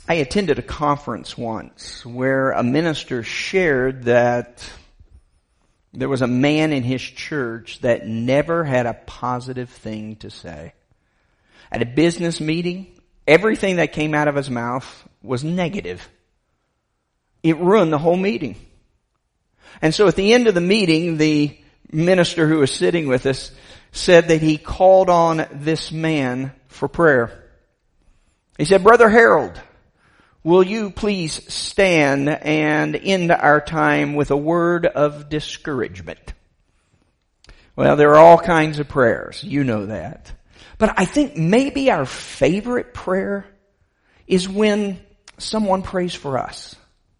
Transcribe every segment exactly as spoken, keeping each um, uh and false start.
I attended a conference once where a minister shared that there was a man in his church that never had a positive thing to say. At a business meeting, everything that came out of his mouth was negative. It ruined the whole meeting. And so at the end of the meeting, the minister who was sitting with us said that he called on this man for prayer. He said, "Brother Harold, will you please stand and end our time with a word of discouragement?" Well, there are all kinds of prayers. You know that. But I think maybe our favorite prayer is when someone prays for us.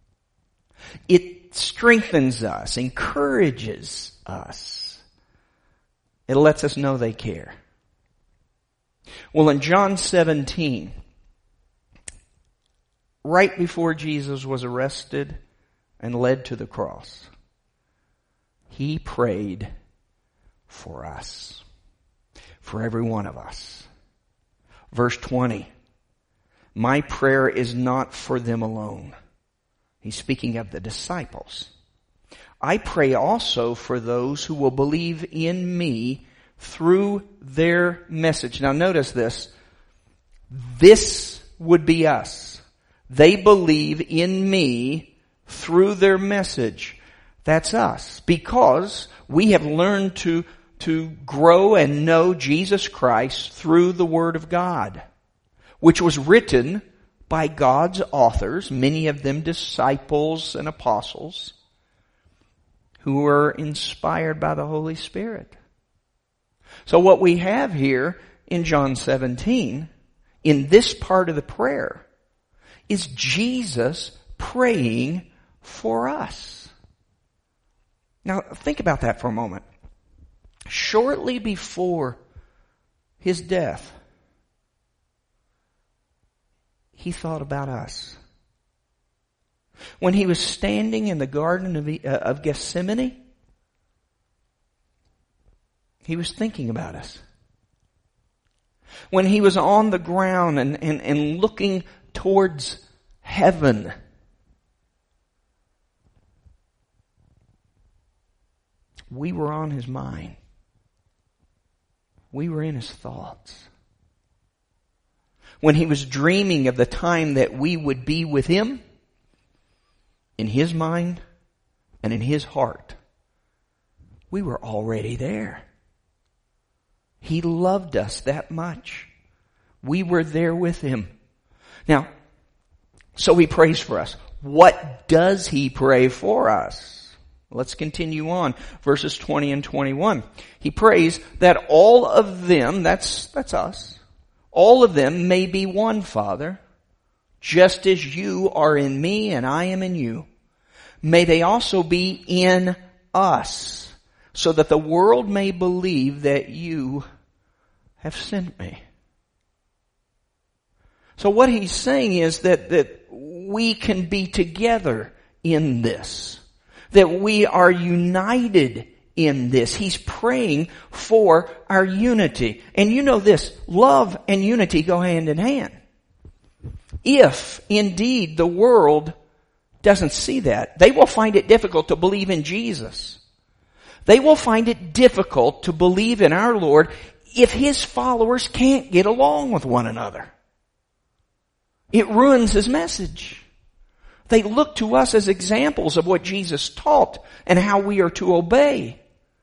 It strengthens us, encourages us. It lets us know they care. Well, in John seventeen, right before Jesus was arrested and led to the cross, he prayed for us, for every one of us. Verse twenty, "My prayer is not for them alone." He's speaking of the disciples. "I pray also for those who will believe in me through their message." Now notice this. This would be us. They believe in me through their message. That's us. Because we have learned to, to grow and know Jesus Christ through the Word of God, which was written by God's authors, many of them disciples and apostles, who were inspired by the Holy Spirit. So what we have here in John seventeen, in this part of the prayer, is Jesus praying for us. Now think about that for a moment. Shortly before his death, he thought about us. When he was standing in the Garden of, uh, of Gethsemane, he was thinking about us. When he was on the ground and, and, and looking towards heaven, we were on his mind. We were in his thoughts. When he was dreaming of the time that we would be with him, in his mind and in his heart, we were already there. He loved us that much. We were there with him. Now, so he prays for us. What does he pray for us? Let's continue on. Verses twenty and twenty-one. He prays that all of them, that's, that's us, all of them may be one, Father, just as you are in me and I am in you. May they also be in us, so that the world may believe that you have sent me. So what he's saying is that, that we can be together in this, that we are united in this. He's praying for our unity. And you know this, love and unity go hand in hand. If indeed the world doesn't see that, they will find it difficult to believe in Jesus. They will find it difficult to believe in our Lord if his followers can't get along with one another. It ruins his message. They look to us as examples of what Jesus taught and how we are to obey.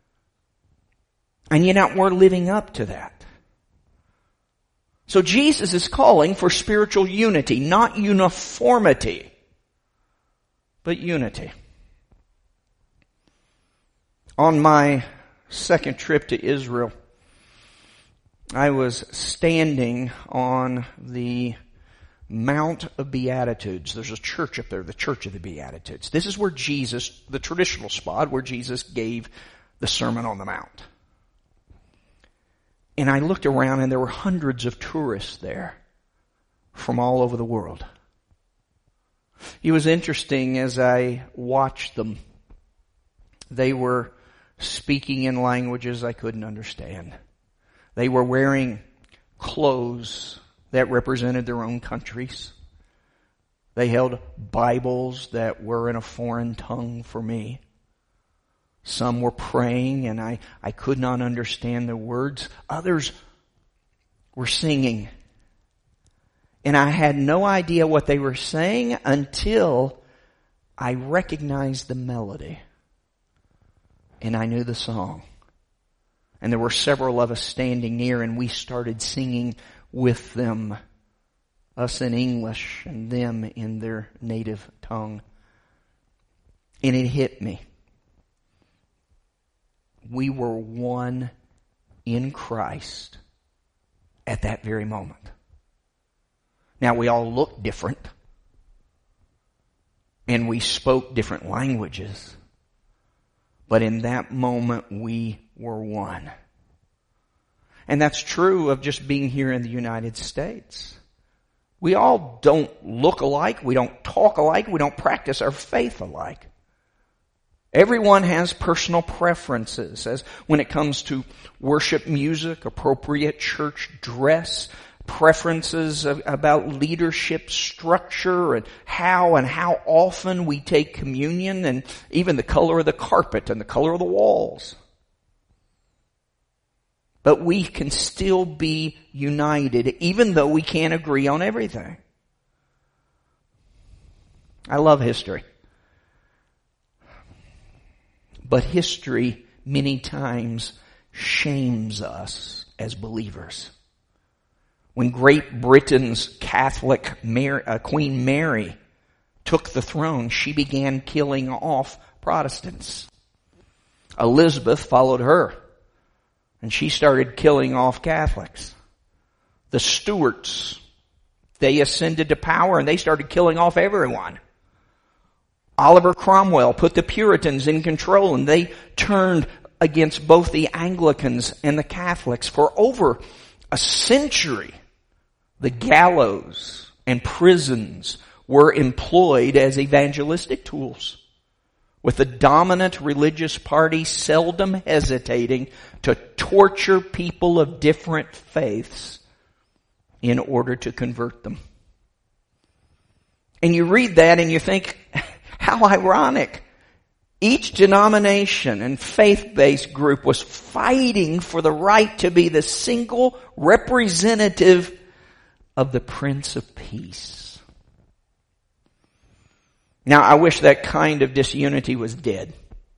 And yet we're living up to that. So Jesus is calling for spiritual unity, not uniformity, but unity. On my second trip to Israel, I was standing on the Mount of Beatitudes. There's a church up there, the Church of the Beatitudes. This is where Jesus, the traditional spot where Jesus gave the Sermon on the Mount. And I looked around and there were hundreds of tourists there from all over the world. It was interesting as I watched them. They were speaking in languages I couldn't understand. They were wearing clothes that represented their own countries. They held Bibles that were in a foreign tongue for me. Some were praying and I, I could not understand the words. Others were singing. And I had no idea what they were saying until I recognized the melody. And I knew the song. And there were several of us standing near and we started singing with them. Us in English and them in their native tongue. And it hit me. We were one in Christ at that very moment. Now we all looked different. And we spoke different languages. But in that moment we were one. And that's true of just being here in the United States. We all don't look alike, we don't talk alike, we don't practice our faith alike. Everyone has personal preferences as when it comes to worship music, appropriate church dress, preferences about leadership structure and how and how often we take communion, and even the color of the carpet and the color of the walls. But we can still be united even though we can't agree on everything. I love history. But history many times shames us as believers. When Great Britain's Catholic Mary, uh, Queen Mary took the throne, she began killing off Protestants. Elizabeth followed her. And she started killing off Catholics. The Stuarts, they ascended to power and they started killing off everyone. Oliver Cromwell put the Puritans in control and they turned against both the Anglicans and the Catholics. For over a century, the gallows and prisons were employed as evangelistic tools, with the dominant religious party seldom hesitating to torture people of different faiths in order to convert them. And you read that and you think, how ironic. Each denomination and faith-based group was fighting for the right to be the single representative of the Prince of Peace. Now, I wish that kind of disunity was dead.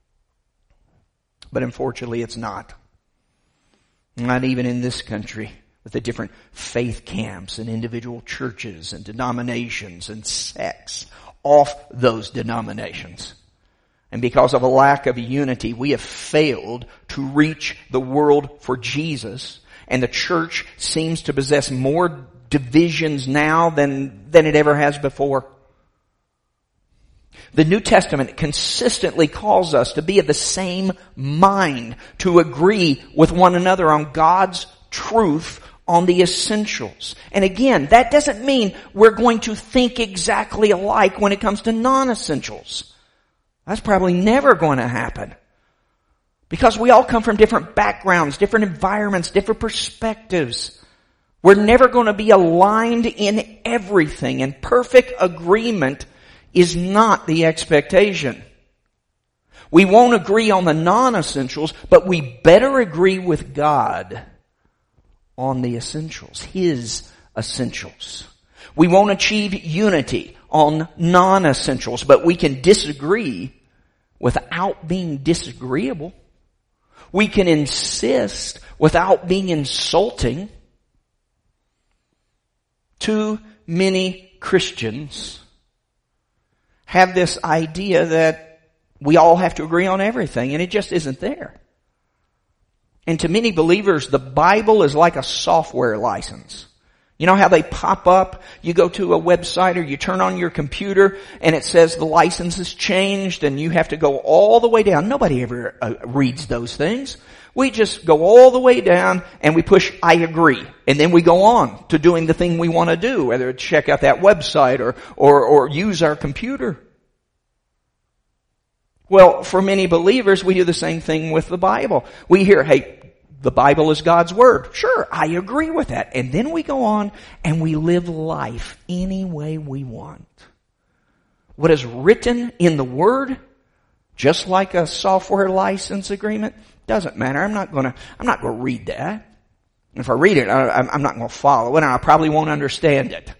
But unfortunately, it's not. Not even in this country, with the different faith camps and individual churches and denominations and sects off those denominations. And because of a lack of unity, we have failed to reach the world for Jesus. And the church seems to possess more divisions now than, than it ever has before. The New Testament consistently calls us to be of the same mind, to agree with one another on God's truth, on the essentials. And again, that doesn't mean we're going to think exactly alike when it comes to non-essentials. That's probably never going to happen. Because we all come from different backgrounds, different environments, different perspectives. We're never going to be aligned in everything, and perfect agreement is not the expectation. We won't agree on the non-essentials, but we better agree with God on the essentials, His essentials. We won't achieve unity on non-essentials, but we can disagree without being disagreeable. We can insist without being insulting. Too many Christians have this idea that we all have to agree on everything, and it just isn't there. And to many believers, the Bible is like a software license. You know how they pop up? You go to a website or you turn on your computer and it says the license has changed and you have to go all the way down. Nobody ever uh, reads those things. We just go all the way down and we push I agree. And then we go on to doing the thing we want to do, whether it's check out that website or, or, or use our computer. Well, for many believers, we do the same thing with the Bible. We hear, hey, the Bible is God's Word. Sure, I agree with that. And then we go on and we live life any way we want. what is written in the Word, just like a software license agreement, doesn't matter. I'm not gonna, I'm not gonna read that. If I read it, I, I'm not gonna follow it, and I probably won't understand it.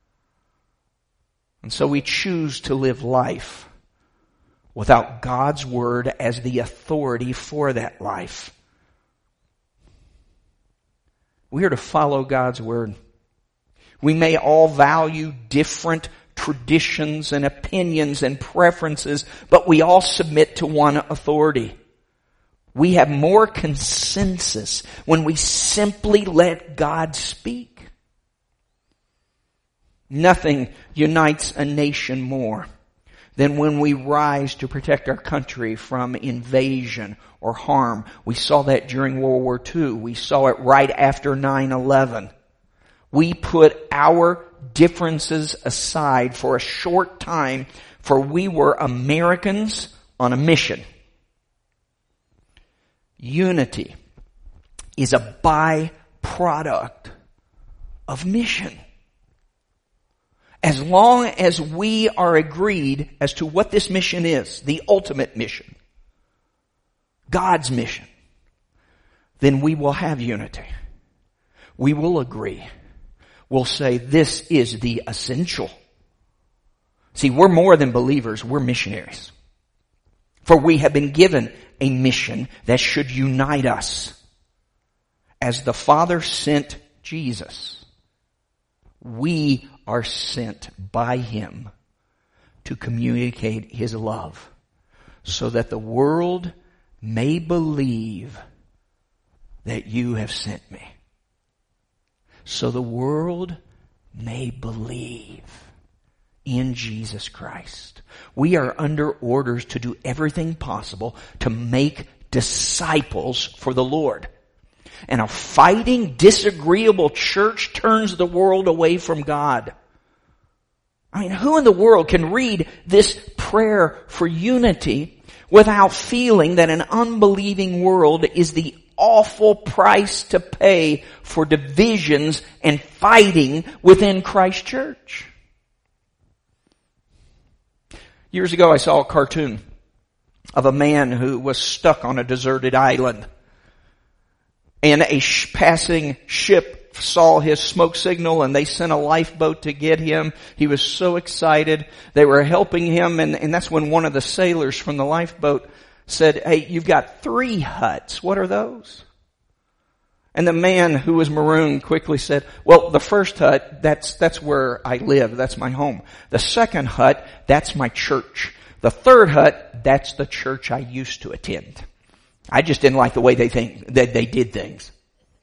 And so we choose to live life without God's Word as the authority for that life. We are to follow God's Word. We may all value different traditions and opinions and preferences, but we all submit to one authority. We have more consensus when we simply let God speak. Nothing unites a nation more than when we rise to protect our country from invasion or harm. We saw that during World War Two. We saw it right after nine eleven. We put our differences aside for a short time, for we were Americans on a mission. Unity is a byproduct of mission. As long as we are agreed as to what this mission is, the ultimate mission, God's mission, then we will have unity. We will agree. We'll say this is the essential. See, we're more than believers, we're missionaries. For we have been given a mission that should unite us. As the Father sent Jesus, we are sent by Him to communicate His love so that the world may believe that you have sent me. So the world may believe in Jesus Christ. We are under orders to do everything possible to make disciples for the Lord. And a fighting, disagreeable church turns the world away from God. I mean, who in the world can read this prayer for unity without feeling that an unbelieving world is the awful price to pay for divisions and fighting within Christ's church? Years ago, I saw a cartoon of a man who was stuck on a deserted island. And a sh- passing ship saw his smoke signal and they sent a lifeboat to get him. He was so excited. They were helping him, and, and that's when one of the sailors from the lifeboat said, "Hey, you've got three huts. What are those?" And the man who was marooned quickly said, "Well, the first hut, that's, that's where I live. That's my home. The second hut, that's my church. The third hut, that's the church I used to attend. I just didn't like the way they think, that they did things."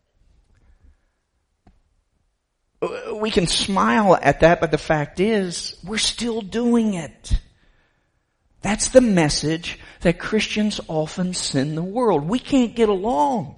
We can smile at that, but the fact is, we're still doing it. That's the message that Christians often send the world. We can't get along.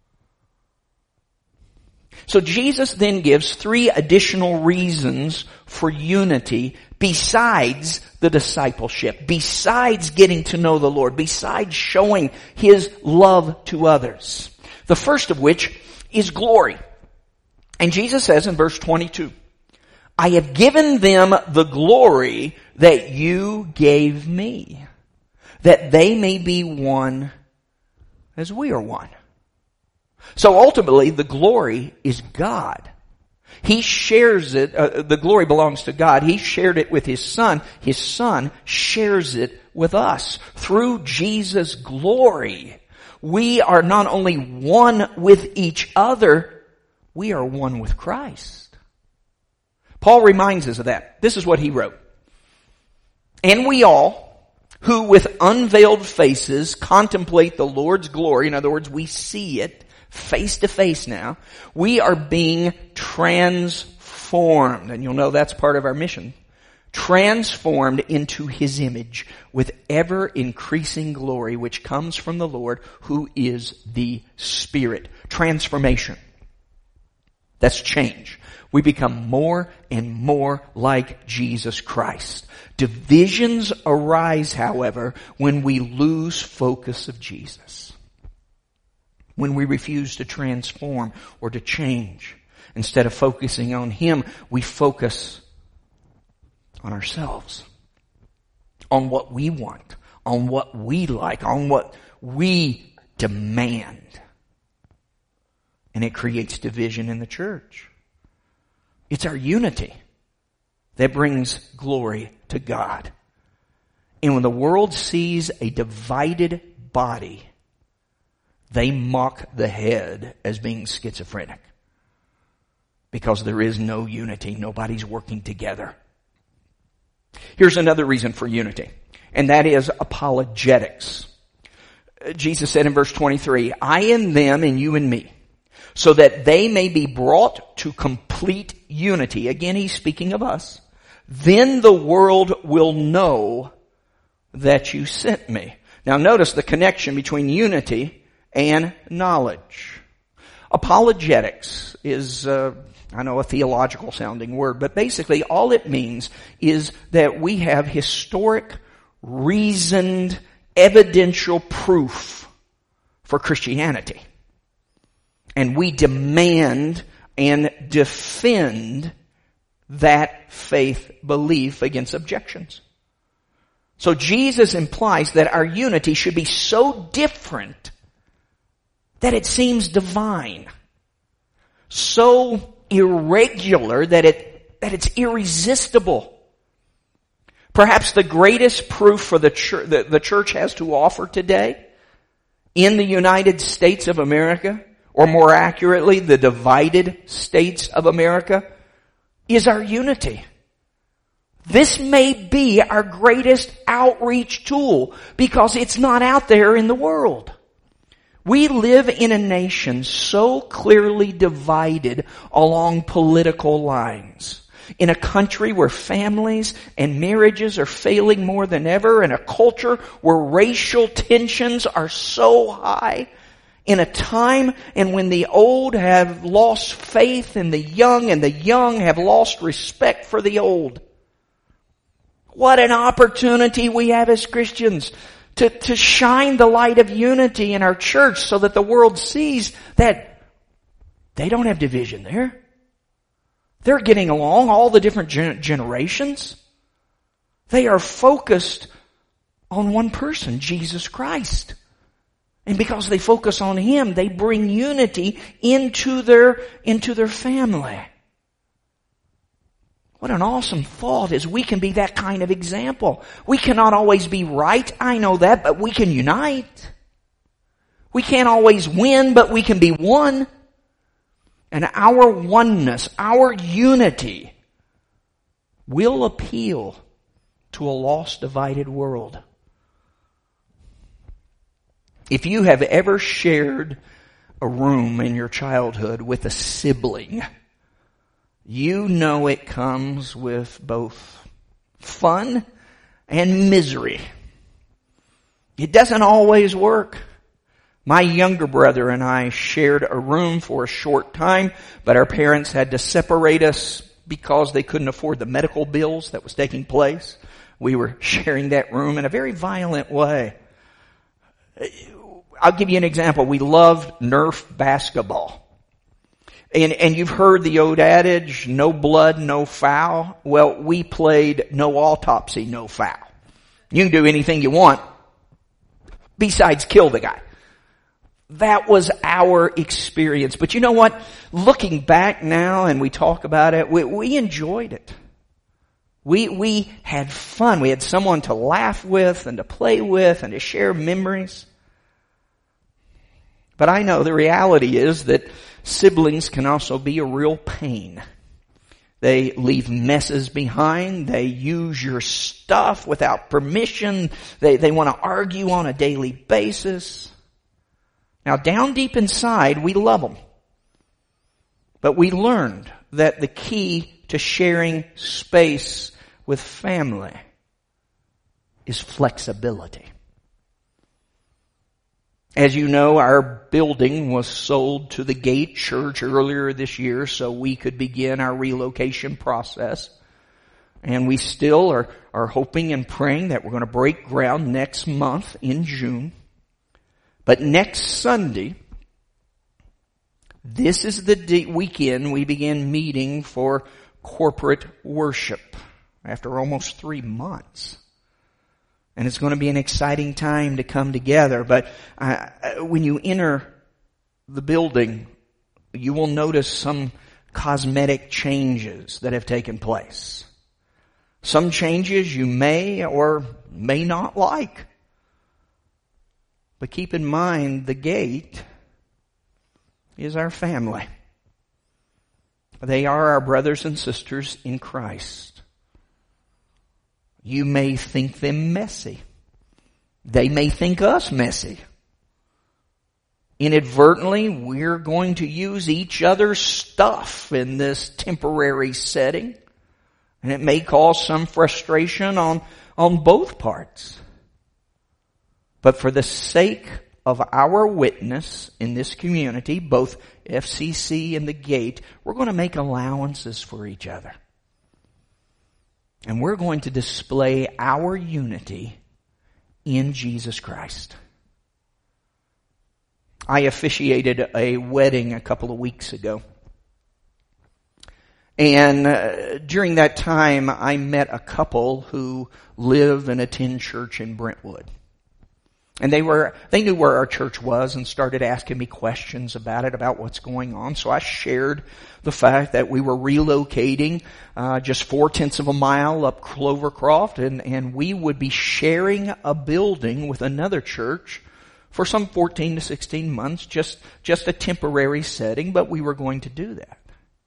So Jesus then gives three additional reasons for unity besides the discipleship, besides getting to know the Lord, besides showing His love to others. The first of which is glory. And Jesus says in verse twenty-two, "I have given them the glory that you gave me, that they may be one as we are one." So ultimately, the glory is God. He shares it, uh, the glory belongs to God. He shared it with His Son. His Son shares it with us. Through Jesus' glory, we are not only one with each other, we are one with Christ. Paul reminds us of that. This is what he wrote. "And we all, who with unveiled faces contemplate the Lord's glory," in other words, we see it face to face now, "we are being transformed," and you'll know that's part of our mission, "transformed into His image with ever increasing glory, which comes from the Lord, who is the Spirit." Transformation. That's change. We become more and more like Jesus Christ. Divisions arise, however, when we lose focus of Jesus. When we refuse to transform or to change. Instead of focusing on Him, we focus on ourselves. on what we want, on what we like, on what we demand. And it creates division in the church. It's our unity that brings glory to God. And when the world sees a divided body, they mock the head as being schizophrenic. Because there is no unity. Nobody's working together. Here's another reason for unity, and that is apologetics. Jesus said in verse twenty-three, I in them and you in me, so that they may be brought to complete unity. Again, he's speaking of us. Then the world will know that you sent me. Now notice the connection between unity and knowledge. Apologetics is, uh, I know, a theological sounding word, but basically all it means is that we have historic, reasoned, evidential proof for Christianity. And we demand and defend that faith belief against objections. So Jesus implies that our unity should be so different that it seems divine. So irregular that it, that it's irresistible. Perhaps the greatest proof for the church, that the church has to offer today in the United States of America, or more accurately, the divided states of America, is our unity. This may be our greatest outreach tool because it's not out there in the world. We live in a nation so clearly divided along political lines. In a country where families and marriages are failing more than ever, in a culture where racial tensions are so high, in a time and when the old have lost faith in the young and the young have lost respect for the old. What an opportunity we have as Christians to, to shine the light of unity in our church so that the world sees that they don't have division there. They're getting along, all the different gen- generations. They are focused on one person, Jesus Christ. And because they focus on Him, they bring unity into their, into their family. What an awesome thought is we can be that kind of example. We cannot always be right, I know that, but we can unite. We can't always win, but we can be one. And our oneness, our unity will appeal to a lost, divided world. If you have ever shared a room in your childhood with a sibling, you know it comes with both fun and misery. It doesn't always work. My younger brother and I shared a room for a short time, but our parents had to separate us because they couldn't afford the medical bills that was taking place. We were sharing that room in a very violent way. I'll give you an example. We loved Nerf basketball. And, and you've heard the old adage, no blood, no foul. Well, we played no autopsy, no foul. You can do anything you want besides kill the guy. That was our experience. But you know what? Looking back now and we talk about it, we, we enjoyed it. We, we had fun. We had someone to laugh with and to play with and to share memories. But I know the reality is that siblings can also be a real pain. They leave messes behind. They use your stuff without permission. They, they want to argue on a daily basis. Now, down deep inside, we love them. But we learned that the key to sharing space with family is flexibility. As you know, our building was sold to the Gate Church earlier this year so we could begin our relocation process. And we still are, are hoping and praying that we're going to break ground next month in June. But next Sunday, this is the day, weekend we begin meeting for corporate worship after almost three months. And it's going to be an exciting time to come together. But uh, when you enter the building, you will notice some cosmetic changes that have taken place. Some changes you may or may not like. But keep in mind, the gate is our family. They are our brothers and sisters in Christ. You may think them messy. They may think us messy. Inadvertently, we're going to use each other's stuff in this temporary setting. And it may cause some frustration on, on both parts. But for the sake of our witness in this community, both F C C and the Gate, we're going to make allowances for each other. And we're going to display our unity in Jesus Christ. I officiated a wedding a couple of weeks ago. And uh, during that time, I met a couple who live and attend church in Brentwood. And they were, they knew where our church was and started asking me questions about it, about what's going on. So I shared the fact that we were relocating, uh, just four tenths of a mile up Clovercroft, and, and we would be sharing a building with another church for some fourteen to sixteen months, just, just a temporary setting, but we were going to do that.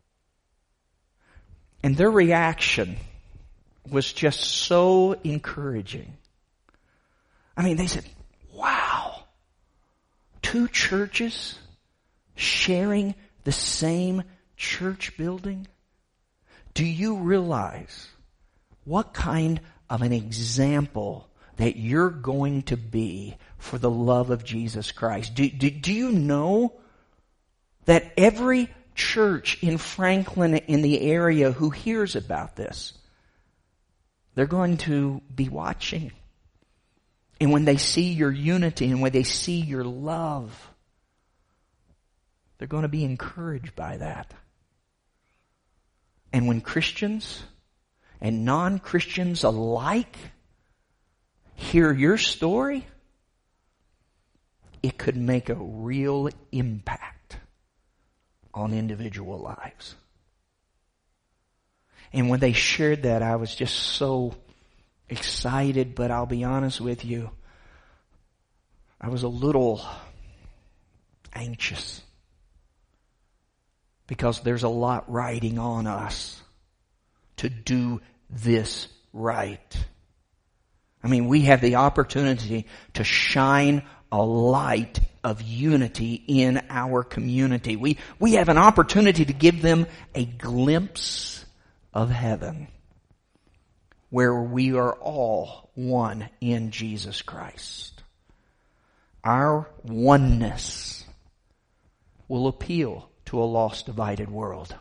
And their reaction was just so encouraging. I mean, they said, wow, two churches sharing the same church building? Do you realize what kind of an example that you're going to be for the love of Jesus Christ? Do, do, do you know that every church in Franklin, in the area, who hears about this, they're going to be watching? And when they see your unity and when they see your love, they're going to be encouraged by that. And when Christians and non-Christians alike hear your story, it could make a real impact on individual lives. And when they shared that, I was just so excited, but I'll be honest with you, I was a little anxious because there's a lot riding on us to do this right. I mean, we have the opportunity to shine a light of unity in our community. We, we have an opportunity to give them a glimpse of heaven, where we are all one in Jesus Christ. Our oneness will appeal to a lost, divided world.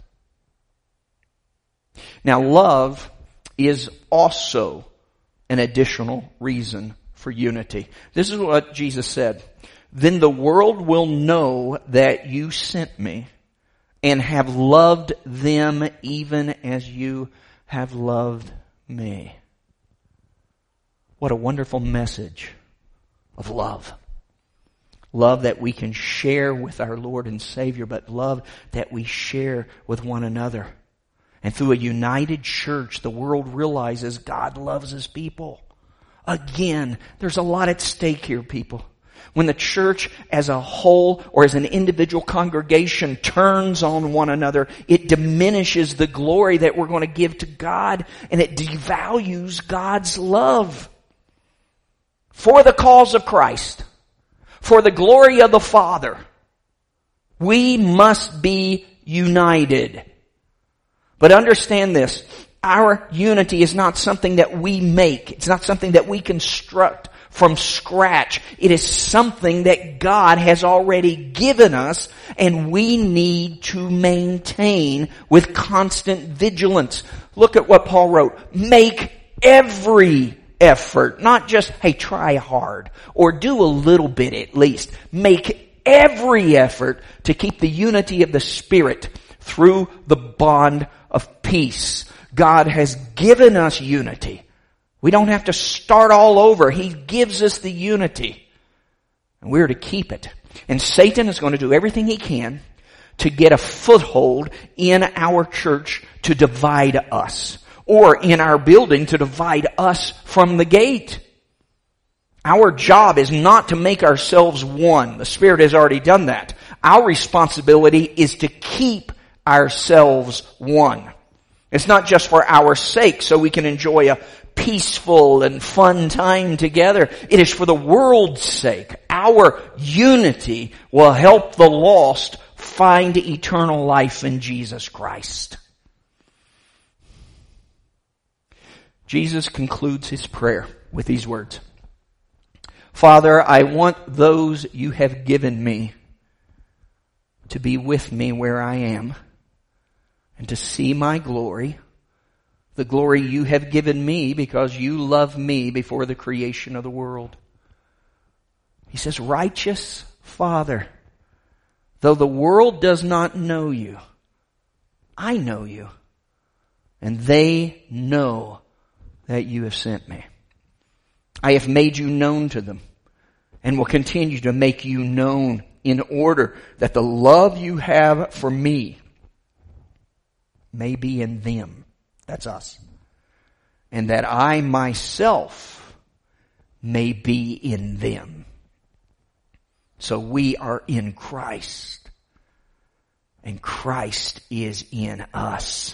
Now, love is also an additional reason for unity. This is what Jesus said. Then the world will know that you sent me and have loved them even as you have loved me. What a wonderful message of love. Love that we can share with our Lord and Savior, but love that we share with one another. And through a united church, the world realizes God loves His people. Again, there's a lot at stake here, people. When the church as a whole or as an individual congregation turns on one another, it diminishes the glory that we're going to give to God, and it devalues God's love. For the cause of Christ, for the glory of the Father, we must be united. But understand this, our unity is not something that we make. It's not something that we construct from scratch. It is something that God has already given us, and we need to maintain with constant vigilance. Look at what Paul wrote. Make every effort, not just, hey, try hard, or do a little bit at least. Make every effort to keep the unity of the Spirit through the bond of peace. God has given us unity. We don't have to start all over. He gives us the unity. And we're to keep it. And Satan is going to do everything he can to get a foothold in our church to divide us. Or in our building to divide us from the gate. Our job is not to make ourselves one. The Spirit has already done that. Our responsibility is to keep ourselves one. It's not just for our sake so we can enjoy a peaceful and fun time together. It is for the world's sake. Our unity will help the lost find eternal life in Jesus Christ. Jesus concludes his prayer with these words. Father, I want those you have given me to be with me where I am and to see my glory, the glory you have given me because you love me before the creation of the world. He says, righteous Father, though the world does not know you, I know you, and they know that you have sent me. I have made you known to them and will continue to make you known in order that the love you have for me may be in them. That's us. And that I myself may be in them. So we are in Christ. And Christ is in us.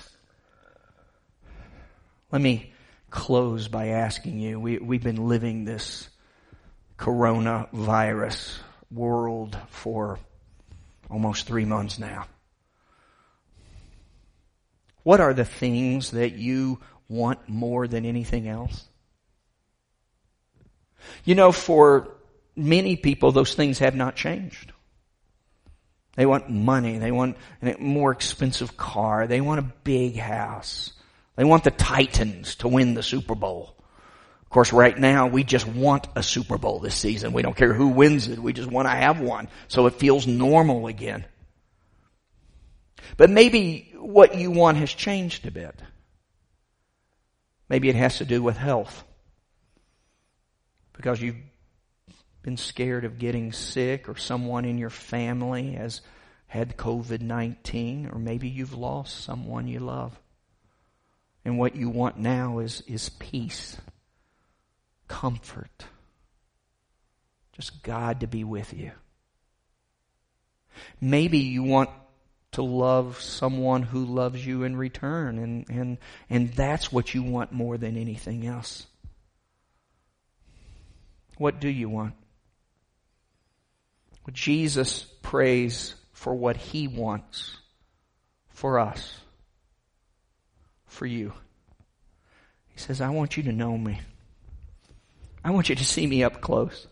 Let me close by asking you, we, we've been living this coronavirus world for almost three months now. What are the things that you want more than anything else? You know, for many people, those things have not changed. They want money. They want a more expensive car. They want a big house. They want the Titans to win the Super Bowl. Of course, right now, we just want a Super Bowl this season. We don't care who wins it. We just want to have one so it feels normal again. But maybe what you want has changed a bit. Maybe it has to do with health. Because you've been scared of getting sick, or someone in your family has had covid nineteen, or maybe you've lost someone you love. And what you want now is, is peace, comfort, just God to be with you. Maybe you want to love someone who loves you in return, and, and, and that's what you want more than anything else. What do you want? Well, Jesus prays for what he wants for us. For you. He says, I want you to know me. I want you to see me up close.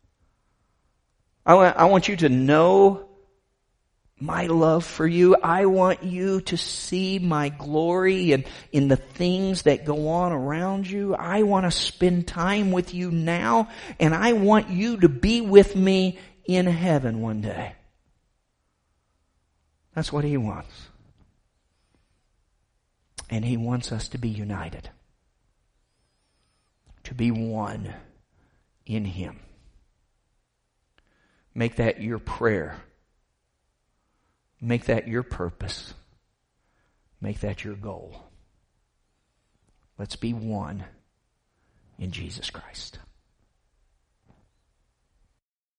I want, I want you to know my love for you. I want you to see my glory and in the things that go on around you. I want to spend time with you now, and I want you to be with me in heaven one day. That's what he wants. And he wants us to be united. To be one in him. Make that your prayer. Make that your purpose. Make that your goal. Let's be one in Jesus Christ.